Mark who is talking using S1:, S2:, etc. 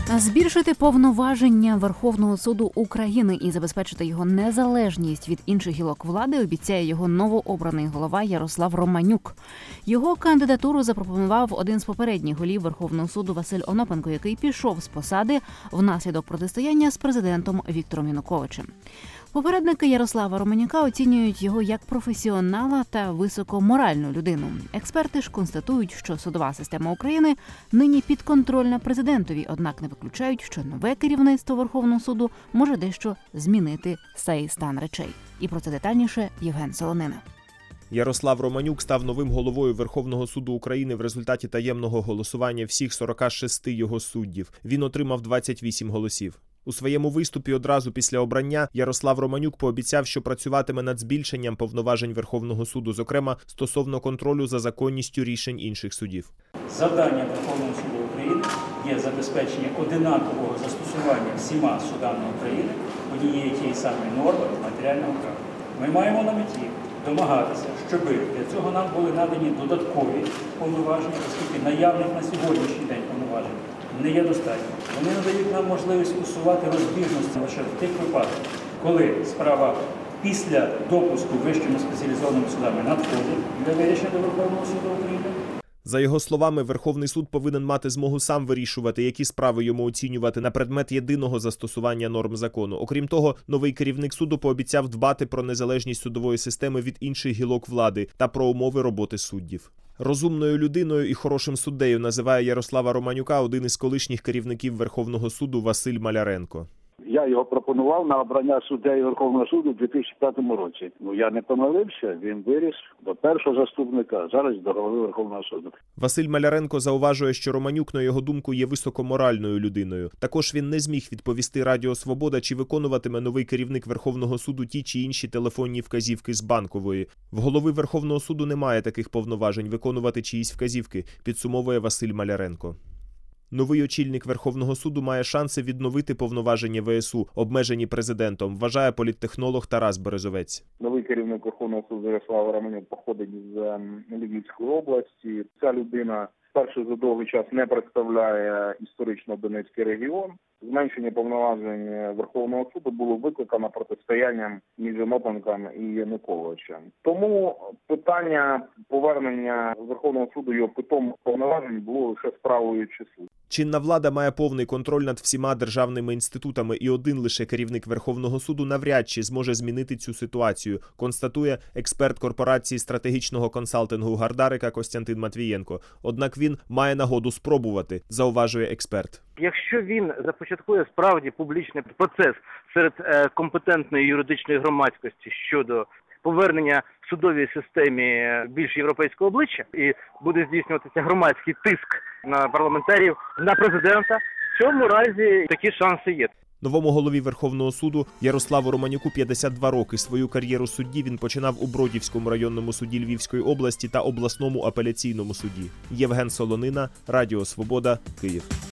S1: Збільшити повноваження Верховного суду України і забезпечити його незалежність від інших гілок влади обіцяє його новообраний голова Ярослав Романюк. Його кандидатуру запропонував один з попередніх голів Верховного суду Василь Онопенко, який пішов з посади внаслідок протистояння з президентом Віктором Януковичем. Попередники Ярослава Романюка оцінюють його як професіонала та високоморальну людину. Експерти ж констатують, що судова система України нині підконтрольна президентові, однак не виключають, що нове керівництво Верховного суду може дещо змінити цей стан речей. І про це детальніше Євген Солонина.
S2: Ярослав Романюк став новим головою Верховного суду України в результаті таємного голосування всіх 46 його суддів. Він отримав 28 голосів. У своєму виступі одразу після обрання Ярослав Романюк пообіцяв, що працюватиме над збільшенням повноважень Верховного суду, зокрема стосовно контролю за законністю рішень інших судів.
S3: Завдання Верховного суду України є забезпечення одинакового застосування всіма судами України однієї тієї самої норми матеріального права. Ми маємо на меті домагатися, щоб для цього нам були надані додаткові повноваження, оскільки наявних на сьогоднішній день повноважень не є достатньо. Вони надають нам можливість усувати розбіжності лише в тих випадках, коли справа після допуску вищими спеціалізованими судами надходить для вирішення до Верховного суду України.
S2: За його словами, Верховний суд повинен мати змогу сам вирішувати, які справи йому оцінювати на предмет єдиного застосування норм закону. Окрім того, новий керівник суду пообіцяв дбати про незалежність судової системи від інших гілок влади та про умови роботи суддів. Розумною людиною і хорошим суддею називає Ярослава Романюка один із колишніх керівників Верховного суду Василь Маляренко.
S4: Я його пропонував на обрання суддею Верховного суду у 2005 році. Я не помилився, він виріс до першого заступника, а зараз до голови Верховного суду.
S2: Василь Маляренко зауважує, що Романюк, на його думку, є високоморальною людиною. Також він не зміг відповісти Радіо Свобода, чи виконуватиме новий керівник Верховного суду ті чи інші телефонні вказівки з Банкової. В голови Верховного суду немає таких повноважень виконувати чиїсь вказівки, підсумовує Василь Маляренко. Новий очільник Верховного суду має шанси відновити повноваження ВСУ, обмежені президентом, вважає політтехнолог Тарас Березовець.
S5: Новий керівник Верховного суду Ярослав Романюк походить з Львівської області. Ця людина вперше за довгий час не представляє історично Донецький регіон. Зменшення повноважень Верховного суду було викликано протистоянням між Онопенком і Януковичем. Тому питання повернення Верховного суду його питомих повноважень було лише справою часу.
S2: Чинна влада має повний контроль над всіма державними інститутами, і один лише керівник Верховного суду навряд чи зможе змінити цю ситуацію, констатує експерт корпорації стратегічного консалтингу Гардарика Костянтин Матвієнко. Однак він має нагоду спробувати, зауважує експерт.
S6: Якщо він започаткує справді публічний процес серед компетентної юридичної громадськості щодо повернення в судовій системі більш європейського обличчя і буде здійснюватися громадський тиск на парламентарів, на президента, в цьому разі такі шанси є.
S2: Новому голові Верховного суду Ярославу Романюку 52 роки. Свою кар'єру судді він починав у Бродівському районному суді Львівської області та обласному апеляційному суді. Євген Солонина, Радіо Свобода, Київ.